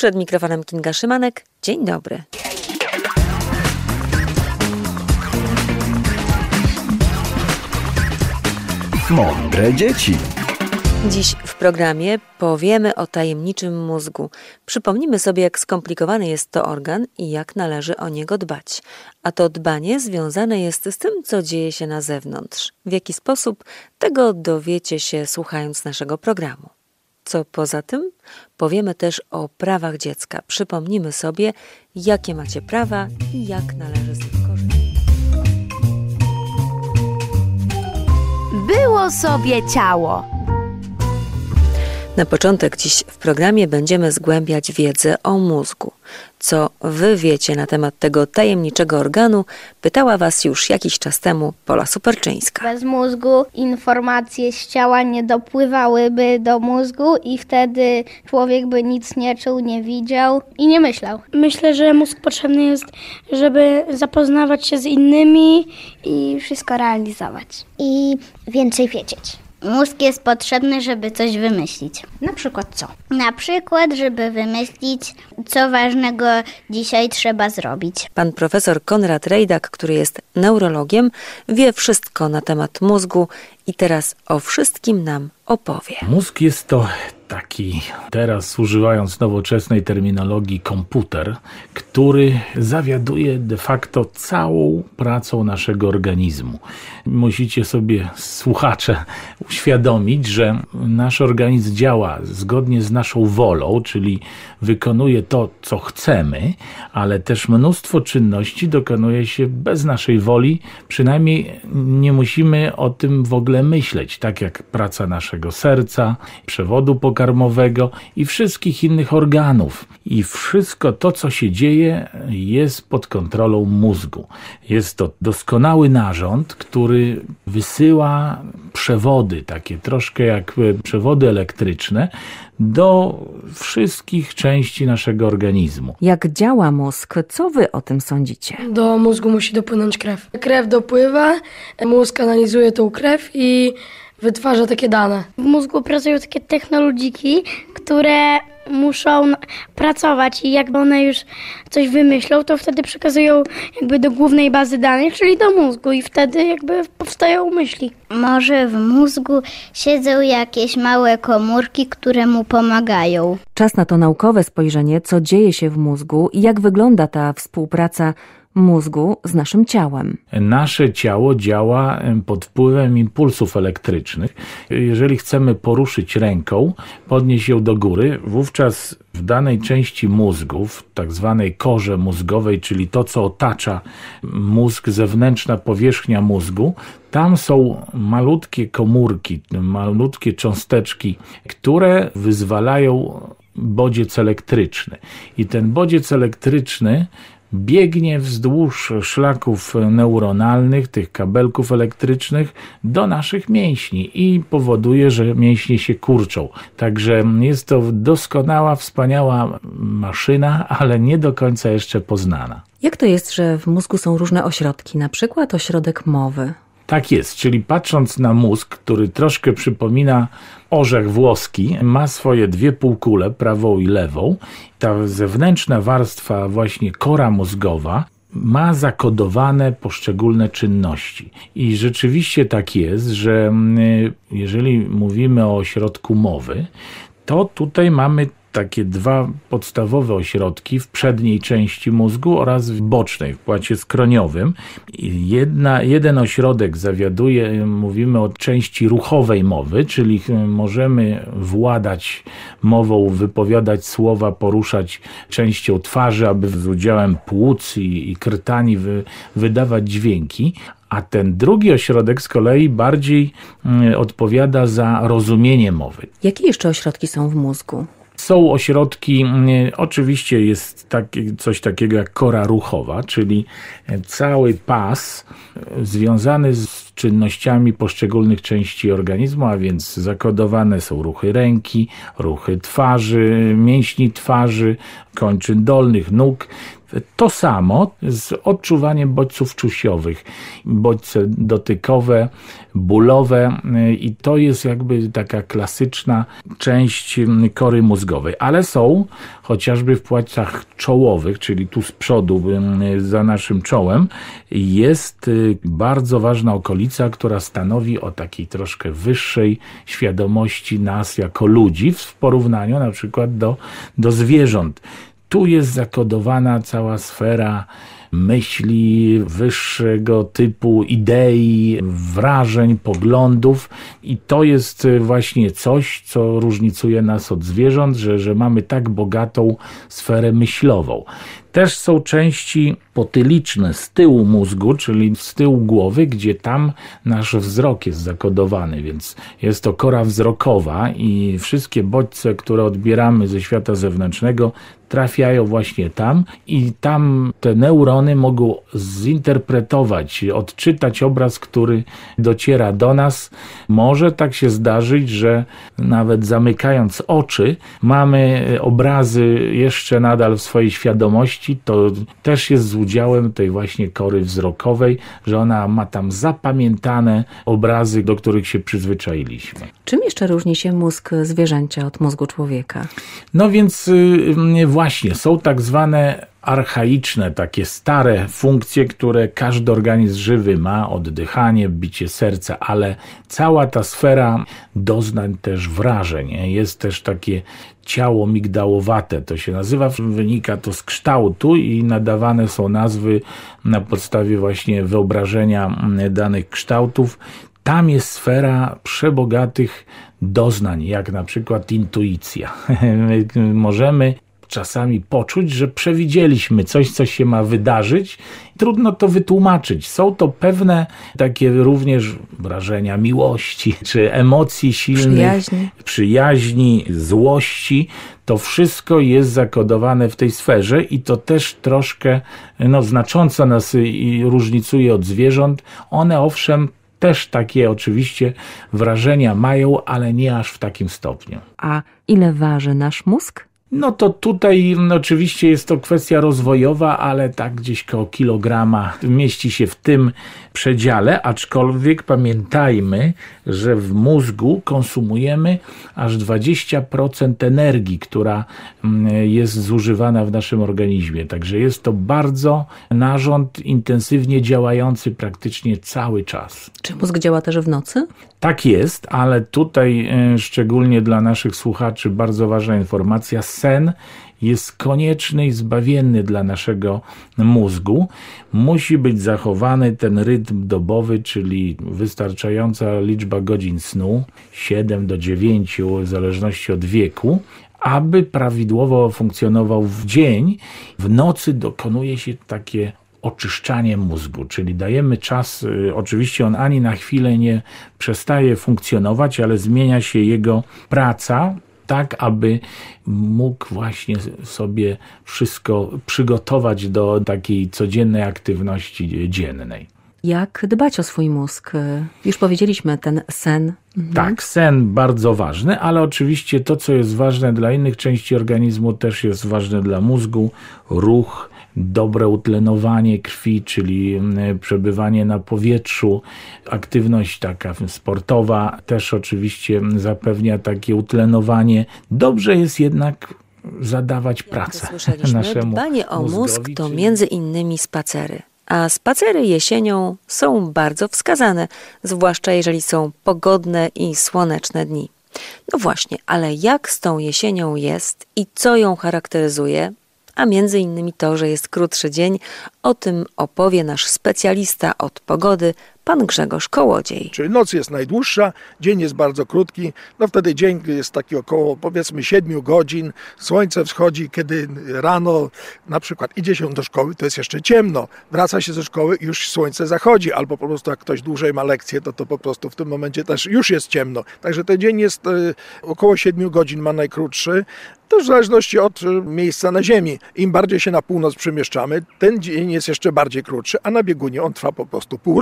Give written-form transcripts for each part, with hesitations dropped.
Przed mikrofonem Kinga Szymanek. Dzień dobry. Mądre dzieci. Dziś w programie powiemy o tajemniczym mózgu. Przypomnimy sobie, jak skomplikowany jest to organ i jak należy o niego dbać. A to dbanie związane jest z tym, co dzieje się na zewnątrz. W jaki sposób, tego dowiecie się słuchając naszego programu. Co poza tym? Powiemy też o prawach dziecka. Przypomnimy sobie, jakie macie prawa i jak należy z nich korzystać. Było sobie ciało. Na początek dziś w programie będziemy zgłębiać wiedzę o mózgu. Co wy wiecie na temat tego tajemniczego organu, pytała was już jakiś czas temu Pola Superczyńska. Bez mózgu informacje z ciała nie dopływałyby do mózgu i wtedy człowiek by nic nie czuł, nie widział i nie myślał. Myślę, że mózg potrzebny jest, żeby zapoznawać się z innymi i wszystko realizować. I więcej wiedzieć. Mózg jest potrzebny, żeby coś wymyślić. Na przykład co? Na przykład, żeby wymyślić, co ważnego dzisiaj trzeba zrobić. Pan profesor Konrad Rejdak, który jest neurologiem, wie wszystko na temat mózgu i teraz o wszystkim nam opowie. Mózg jest to taki, teraz używając nowoczesnej terminologii, komputer, który zawiaduje de facto całą pracą naszego organizmu. Musicie sobie, słuchacze, uświadomić, że nasz organizm działa zgodnie z naszą wolą, czyli wykonuje to, co chcemy, ale też mnóstwo czynności dokonuje się bez naszej woli, przynajmniej nie musimy o tym w ogóle myśleć, tak jak praca naszego serca, przewodu pokarmowego i wszystkich innych organów. I wszystko to, co się dzieje, jest pod kontrolą mózgu. Jest to doskonały narząd, który wysyła przewody, takie troszkę jak przewody elektryczne, do wszystkich części naszego organizmu. Jak działa mózg? Co wy o tym sądzicie? Do mózgu musi dopłynąć krew. Krew dopływa, mózg analizuje tą krew i wytwarza takie dane. W mózgu pracują takie technologiki, które muszą pracować i jak one już coś wymyślą, to wtedy przekazują jakby do głównej bazy danych, czyli do mózgu i wtedy jakby powstają myśli. Może w mózgu siedzą jakieś małe komórki, które mu pomagają. Czas na to naukowe spojrzenie, co dzieje się w mózgu i jak wygląda ta współpraca mózgu z naszym ciałem. Nasze ciało działa pod wpływem impulsów elektrycznych. Jeżeli chcemy poruszyć ręką, podnieść ją do góry, wówczas w danej części mózgu, w tak zwanej korze mózgowej, czyli to, co otacza mózg, zewnętrzna powierzchnia mózgu, tam są malutkie komórki, malutkie cząsteczki, które wyzwalają bodziec elektryczny. I ten bodziec elektryczny biegnie wzdłuż szlaków neuronalnych, tych kabelków elektrycznych do naszych mięśni i powoduje, że mięśnie się kurczą. Także jest to doskonała, wspaniała maszyna, ale nie do końca jeszcze poznana. Jak to jest, że w mózgu są różne ośrodki, na przykład ośrodek mowy? Tak jest, czyli patrząc na mózg, który troszkę przypomina orzech włoski, ma swoje dwie półkule, prawą i lewą. Ta zewnętrzna warstwa, właśnie kora mózgowa, ma zakodowane poszczególne czynności. I rzeczywiście tak jest, że jeżeli mówimy o ośrodku mowy, to tutaj mamy takie dwa podstawowe ośrodki w przedniej części mózgu oraz w bocznej, w płacie skroniowym. Jeden ośrodek zawiaduje, mówimy o części ruchowej mowy, czyli możemy władać mową, wypowiadać słowa, poruszać częścią twarzy, aby z udziałem płuc i krtani wydawać dźwięki. A ten drugi ośrodek z kolei bardziej odpowiada za rozumienie mowy. Jakie jeszcze ośrodki są w mózgu? Są ośrodki, oczywiście jest coś takiego jak kora ruchowa, czyli cały pas związany z czynnościami poszczególnych części organizmu, a więc zakodowane są ruchy ręki, ruchy twarzy, mięśni twarzy, kończyn dolnych, nóg. To samo z odczuwaniem bodźców czuciowych, bodźce dotykowe, bólowe i to jest jakby taka klasyczna część kory mózgowej, ale są chociażby w płatcach czołowych, czyli tu z przodu za naszym czołem, jest bardzo ważna okolica, która stanowi o takiej troszkę wyższej świadomości nas jako ludzi w porównaniu na przykład do zwierząt. Tu jest zakodowana cała sfera myśli wyższego typu, idei, wrażeń, poglądów i to jest właśnie coś, co różnicuje nas od zwierząt, że mamy tak bogatą sferę myślową. Też są części potyliczne z tyłu mózgu, czyli z tyłu głowy, gdzie tam nasz wzrok jest zakodowany, więc jest to kora wzrokowa i wszystkie bodźce, które odbieramy ze świata zewnętrznego, trafiają właśnie tam i tam te neurony mogą zinterpretować, odczytać obraz, który dociera do nas. Może tak się zdarzyć, że nawet zamykając oczy, mamy obrazy jeszcze nadal w swojej świadomości. To też jest z udziałem tej właśnie kory wzrokowej, że ona ma tam zapamiętane obrazy, do których się przyzwyczailiśmy. Czym jeszcze różni się mózg zwierzęcia od mózgu człowieka? No więc właśnie, są tak zwane archaiczne, takie stare funkcje, które każdy organizm żywy ma, oddychanie, bicie serca, ale cała ta sfera doznań też wrażeń. Jest też takie ciało migdałowate, to się nazywa, wynika to z kształtu i nadawane są nazwy na podstawie właśnie wyobrażenia danych kształtów. Tam jest sfera przebogatych doznań, jak na przykład intuicja. Możemy czasami poczuć, że przewidzieliśmy coś, co się ma wydarzyć. Trudno to wytłumaczyć. Są to pewne takie również wrażenia miłości, czy emocji silnych, przyjaźni, złości. To wszystko jest zakodowane w tej sferze i to też troszkę znacząco nas różnicuje od zwierząt. One owszem też takie oczywiście wrażenia mają, ale nie aż w takim stopniu. A ile waży nasz mózg? No to tutaj oczywiście jest to kwestia rozwojowa, ale tak gdzieś koło kilograma mieści się w tym przedziale, aczkolwiek pamiętajmy, że w mózgu konsumujemy aż 20% energii, która jest zużywana w naszym organizmie. Także jest to bardzo narząd intensywnie działający praktycznie cały czas. Czy mózg działa też w nocy? Tak jest, ale tutaj szczególnie dla naszych słuchaczy bardzo ważna informacja. Sen jest konieczny i zbawienny dla naszego mózgu. Musi być zachowany ten rytm dobowy, czyli wystarczająca liczba godzin snu, 7 do 9 w zależności od wieku, aby prawidłowo funkcjonował w dzień. W nocy dokonuje się takie oczyszczanie mózgu, czyli dajemy czas, oczywiście on ani na chwilę nie przestaje funkcjonować, ale zmienia się jego praca, tak aby mógł właśnie sobie wszystko przygotować do takiej codziennej aktywności dziennej. Jak dbać o swój mózg? Już powiedzieliśmy, ten sen. Tak, sen bardzo ważny, ale oczywiście to, co jest ważne dla innych części organizmu, też jest ważne dla mózgu. Ruch, dobre utlenowanie krwi, czyli przebywanie na powietrzu, aktywność taka sportowa też oczywiście zapewnia takie utlenowanie. Dobrze jest jednak zadawać pracę naszemu dbanie o mózgowi, mózg to między innymi spacery. A spacery jesienią są bardzo wskazane, zwłaszcza jeżeli są pogodne i słoneczne dni. No właśnie, ale jak z tą jesienią jest i co ją charakteryzuje? A między innymi to, że jest krótszy dzień, o tym opowie nasz specjalista od pogody, pan Grzegorz Kołodziej. Czyli noc jest najdłuższa, dzień jest bardzo krótki, wtedy dzień jest taki około powiedzmy 7 godzin, słońce wschodzi, kiedy rano na przykład idzie się do szkoły, to jest jeszcze ciemno, wraca się ze szkoły i już słońce zachodzi, albo po prostu jak ktoś dłużej ma lekcję, to po prostu w tym momencie też już jest ciemno. Także ten dzień jest około 7 godzin ma najkrótszy, też w zależności od miejsca na ziemi. Im bardziej się na północ przemieszczamy, ten dzień jest jeszcze bardziej krótszy, a na biegunie on trwa po prostu pół roku.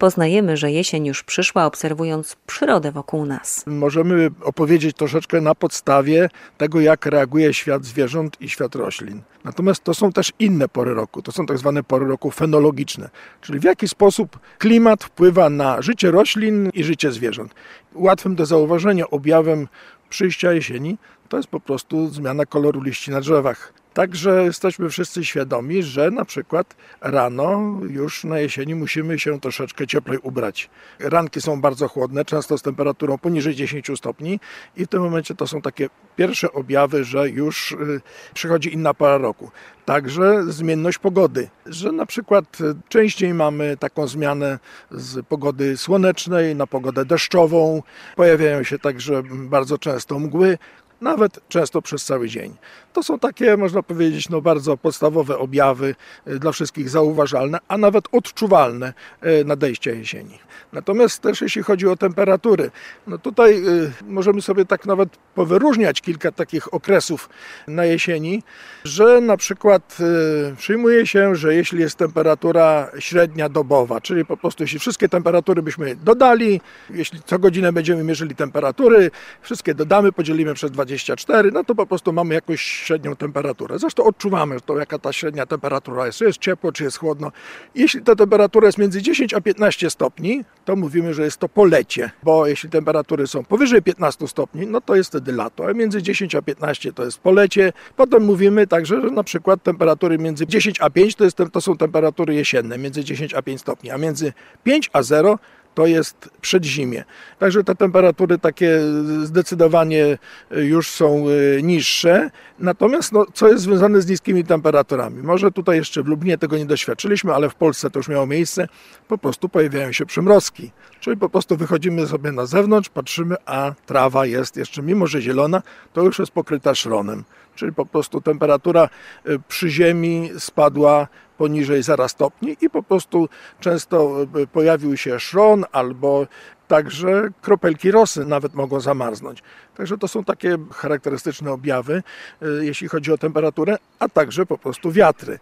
poznajemy, że jesień już przyszła, obserwując przyrodę wokół nas? Możemy opowiedzieć troszeczkę na podstawie tego, jak reaguje świat zwierząt i świat roślin. Natomiast to są też inne pory roku, to są tak zwane pory roku fenologiczne, czyli w jaki sposób klimat wpływa na życie roślin i życie zwierząt. Łatwym do zauważenia objawem przyjścia jesieni to jest po prostu zmiana koloru liści na drzewach. Także jesteśmy wszyscy świadomi, że na przykład rano już na jesieni musimy się troszeczkę cieplej ubrać. Ranki są bardzo chłodne, często z temperaturą poniżej 10 stopni i w tym momencie to są takie pierwsze objawy, że już przychodzi inna pora roku. Także zmienność pogody, że na przykład częściej mamy taką zmianę z pogody słonecznej na pogodę deszczową. Pojawiają się także bardzo często mgły, nawet często przez cały dzień. To są takie, można powiedzieć, bardzo podstawowe objawy dla wszystkich zauważalne, a nawet odczuwalne nadejścia jesieni. Natomiast też jeśli chodzi o temperatury, tutaj możemy sobie tak nawet powyróżniać kilka takich okresów na jesieni, że na przykład przyjmuje się, że jeśli jest temperatura średnia dobowa, czyli po prostu jeśli wszystkie temperatury byśmy dodali, jeśli co godzinę będziemy mierzyli temperatury, wszystkie dodamy, podzielimy przez 24, to po prostu mamy jakąś średnią temperaturę. Zresztą odczuwamy to, jaka ta średnia temperatura jest, czy jest ciepło, czy jest chłodno. Jeśli ta temperatura jest między 10 a 15 stopni, to mówimy, że jest to polecie, bo jeśli temperatury są powyżej 15 stopni, to jest wtedy lato, a między 10 a 15 to jest polecie. Potem mówimy także, że na przykład temperatury między 10 a 5 to są temperatury jesienne, między 10 a 5 stopni, a między 5 a 0 to jest przedzimie. Także te temperatury takie zdecydowanie już są niższe. Natomiast co jest związane z niskimi temperaturami? Może tutaj jeszcze w Lublinie tego nie doświadczyliśmy, ale w Polsce to już miało miejsce. Po prostu pojawiają się przymrozki. Czyli po prostu wychodzimy sobie na zewnątrz, patrzymy, a trawa jest jeszcze, mimo że zielona, to już jest pokryta szronem. Czyli po prostu temperatura przy ziemi spadła poniżej 0 stopni i po prostu często pojawił się szron albo także kropelki rosy nawet mogą zamarznąć. Także to są takie charakterystyczne objawy, jeśli chodzi o temperaturę, a także po prostu wiatry.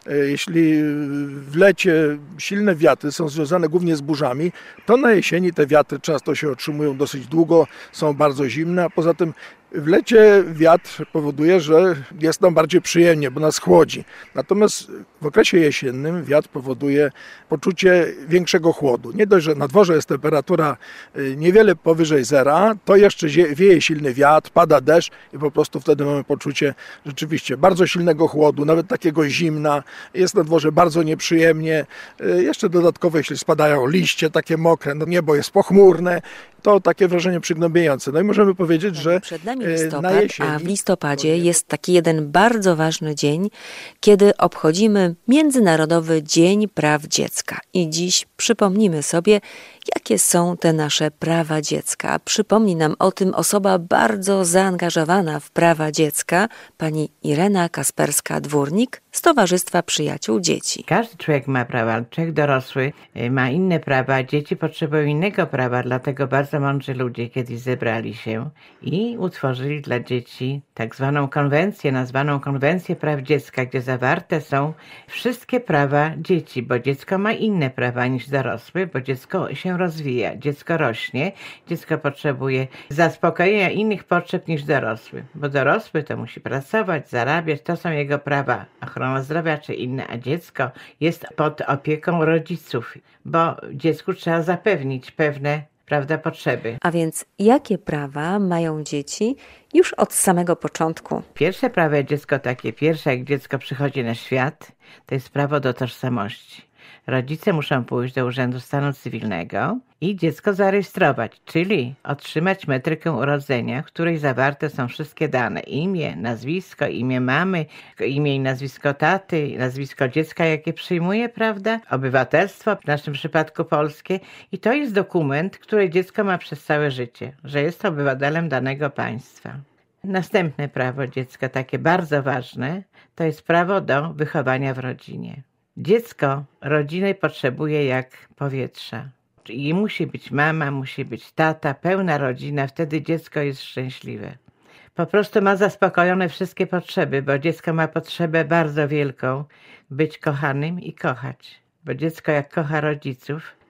Jeśli w lecie silne wiatry są związane głównie z burzami, to na jesieni te wiatry często się utrzymują dosyć długo, są bardzo zimne, a poza tym w lecie wiatr powoduje, że jest nam bardziej przyjemnie, bo nas chłodzi. Natomiast w okresie jesiennym wiatr powoduje poczucie większego chłodu. Nie dość, że na dworze jest temperatura niewiele powyżej zera, to jeszcze wieje silny wiatr, pada deszcz i po prostu wtedy mamy poczucie rzeczywiście bardzo silnego chłodu, nawet takiego zimna. Jest na dworze bardzo nieprzyjemnie. Jeszcze dodatkowo, jeśli spadają liście takie mokre, niebo jest pochmurne, to takie wrażenie przygnębiające. I możemy powiedzieć, że przed nami listopad, na jesieni, a w listopadzie jest taki jeden bardzo ważny dzień, kiedy obchodzimy Międzynarodowy Dzień Praw Dziecka. I dziś przypomnimy sobie, jakie są te nasze prawa dziecka. Przypomni nam o tym osoba bardzo zaangażowana w prawa dziecka, pani Irena Kasperska-Dwórnik z Towarzystwa Przyjaciół Dzieci. Każdy człowiek ma prawa, człowiek dorosły ma inne prawa, dzieci potrzebują innego prawa, dlatego bardzo mądrzy ludzie kiedyś zebrali się i utworzyli dla dzieci tak zwaną konwencję, nazwaną Konwencję Praw Dziecka, gdzie zawarte są wszystkie prawa dzieci, bo dziecko ma inne prawa niż dorosły, bo dziecko się rozwija, dziecko rośnie, dziecko potrzebuje zaspokojenia innych potrzeb niż dorosły, bo dorosły to musi pracować, zarabiać, to są jego prawa, ochrona zdrowia czy inne, a dziecko jest pod opieką rodziców, bo dziecku trzeba zapewnić pewne potrzeby. A więc jakie prawa mają dzieci już od samego początku? Pierwsze prawo dziecko takie pierwsze, jak dziecko przychodzi na świat, to jest prawo do tożsamości. Rodzice muszą pójść do Urzędu Stanu Cywilnego i dziecko zarejestrować, czyli otrzymać metrykę urodzenia, w której zawarte są wszystkie dane. Imię, nazwisko, imię mamy, imię i nazwisko taty, nazwisko dziecka, jakie przyjmuje, prawda? Obywatelstwo, w naszym przypadku polskie. I to jest dokument, który dziecko ma przez całe życie, że jest obywatelem danego państwa. Następne prawo dziecka, takie bardzo ważne, to jest prawo do wychowania w rodzinie. Dziecko rodziny potrzebuje jak powietrza. I musi być mama, musi być tata, pełna rodzina, wtedy dziecko jest szczęśliwe. Po prostu ma zaspokojone wszystkie potrzeby, bo dziecko ma potrzebę bardzo wielką być kochanym i kochać. Bo dziecko jak kocha rodziców,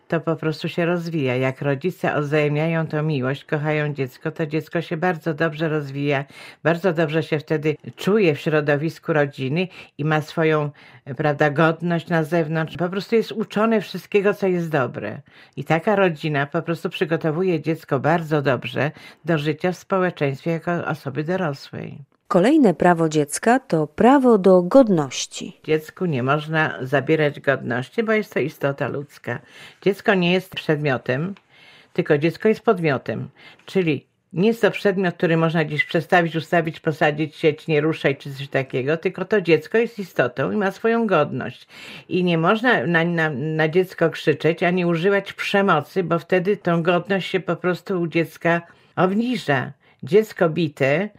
to po prostu się rozwija. Jak rodzice odwzajemniają tą miłość, kochają dziecko, to dziecko się bardzo dobrze rozwija, bardzo dobrze się wtedy czuje w środowisku rodziny i ma swoją, prawda, godność na zewnątrz. Po prostu jest uczone wszystkiego, co jest dobre. I taka rodzina po prostu przygotowuje dziecko bardzo dobrze do życia w społeczeństwie jako osoby dorosłej. Kolejne prawo dziecka to prawo do godności. Dziecku nie można zabierać godności, bo jest to istota ludzka. Dziecko nie jest przedmiotem, tylko dziecko jest podmiotem. Czyli nie jest to przedmiot, który można gdzieś przestawić, ustawić, posadzić, sieć, nie ruszaj czy coś takiego, tylko to dziecko jest istotą i ma swoją godność. I nie można na dziecko krzyczeć, ani używać przemocy, bo wtedy tą godność się po prostu u dziecka obniża. Dziecko bite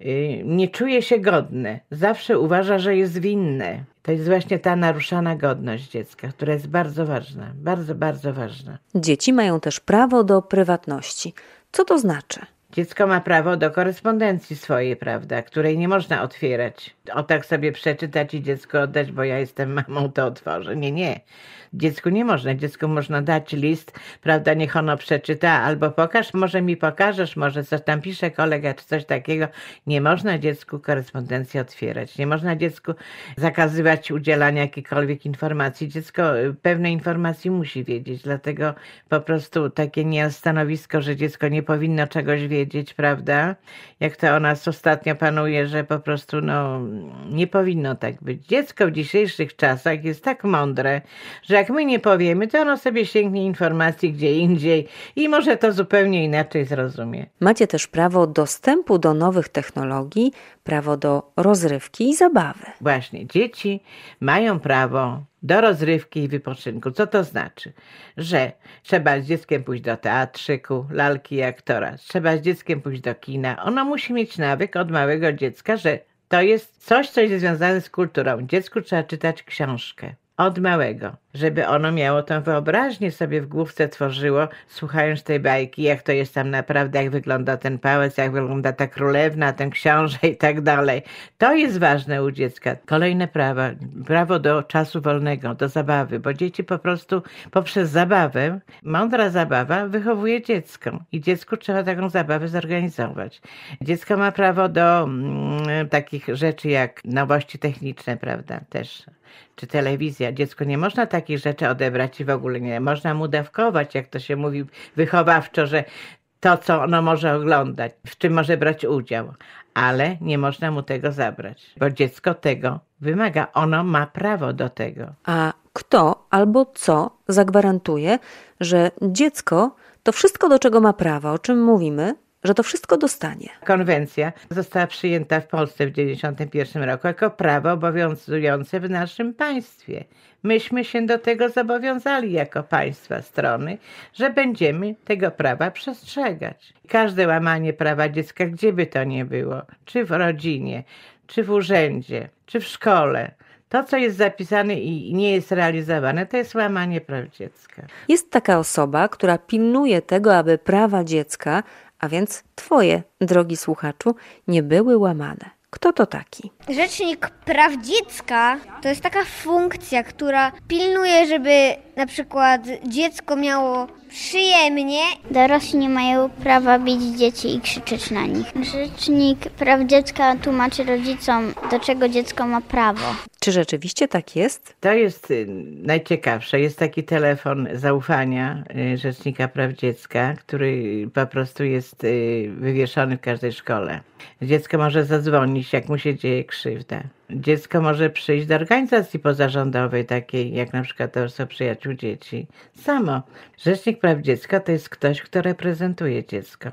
nie czuje się godne. Zawsze uważa, że jest winne. To jest właśnie ta naruszana godność dziecka, która jest bardzo ważna. Bardzo, bardzo ważna. Dzieci mają też prawo do prywatności. Co to znaczy? Dziecko ma prawo do korespondencji swojej, prawda, której nie można otwierać. O tak sobie przeczytać i dziecko oddać, bo ja jestem mamą, to otworzę. Nie, nie. Dziecku nie można. Dziecku można dać list, prawda, niech ono przeczyta, albo pokaż, może mi pokażesz, może coś tam pisze kolega, czy coś takiego. Nie można dziecku korespondencji otwierać. Nie można dziecku zakazywać udzielania jakiejkolwiek informacji. Dziecko pewne informacji musi wiedzieć, dlatego po prostu takie stanowisko, że dziecko nie powinno czegoś wiedzieć, prawda? Jak to o nas ostatnio panuje, że po prostu nie powinno tak być. Dziecko w dzisiejszych czasach jest tak mądre, że jak my nie powiemy, to ono sobie sięgnie informacji gdzie indziej i może to zupełnie inaczej zrozumie. Macie też prawo dostępu do nowych technologii, prawo do rozrywki i zabawy. Właśnie, dzieci mają prawo do rozrywki i wypoczynku. Co to znaczy? Że trzeba z dzieckiem pójść do teatrzyku, lalki i aktora. Trzeba z dzieckiem pójść do kina. Ono musi mieć nawyk od małego dziecka, że to jest coś, co jest związane z kulturą. Dziecku trzeba czytać książkę. Od małego, żeby ono miało tą wyobraźnię sobie w główce tworzyło, słuchając tej bajki, jak to jest tam naprawdę, jak wygląda ten pałac, jak wygląda ta królewna, ten książę i tak dalej. To jest ważne u dziecka. Kolejne prawa, prawo do czasu wolnego, do zabawy, bo dzieci po prostu poprzez zabawę, mądra zabawa wychowuje dziecko i dziecku trzeba taką zabawę zorganizować. Dziecko ma prawo do takich rzeczy jak nowości techniczne, prawda, też. Czy telewizja. Dziecku nie można takich rzeczy odebrać i w ogóle nie. Można mu dawkować, jak to się mówi wychowawczo, że to, co ono może oglądać, w czym może brać udział. Ale nie można mu tego zabrać, bo dziecko tego wymaga. Ono ma prawo do tego. A kto albo co zagwarantuje, że dziecko to wszystko, do czego ma prawo, o czym mówimy, że to wszystko dostanie? Konwencja została przyjęta w Polsce w 1991 roku jako prawo obowiązujące w naszym państwie. Myśmy się do tego zobowiązali jako państwa strony, że będziemy tego prawa przestrzegać. Każde łamanie prawa dziecka, gdzie by to nie było, czy w rodzinie, czy w urzędzie, czy w szkole, to, co jest zapisane i nie jest realizowane, to jest łamanie praw dziecka. Jest taka osoba, która pilnuje tego, aby prawa dziecka, a więc twoje, drogi słuchaczu, nie były łamane. Kto to taki? Rzecznik praw dziecka to jest taka funkcja, która pilnuje, żeby na przykład dziecko miało przyjemnie. Dorośli nie mają prawa bić dzieci i krzyczeć na nich. Rzecznik praw dziecka tłumaczy rodzicom, do czego dziecko ma prawo. Czy rzeczywiście tak jest? To jest najciekawsze. Jest taki telefon zaufania Rzecznika Praw Dziecka, który po prostu jest wywieszony w każdej szkole. Dziecko może zadzwonić, jak mu się dzieje krzywda. Dziecko może przyjść do organizacji pozarządowej, takiej jak na przykład Towarzystwo Przyjaciół Dzieci. Samo. Rzecznik Praw Dziecka to jest ktoś, kto reprezentuje dziecko.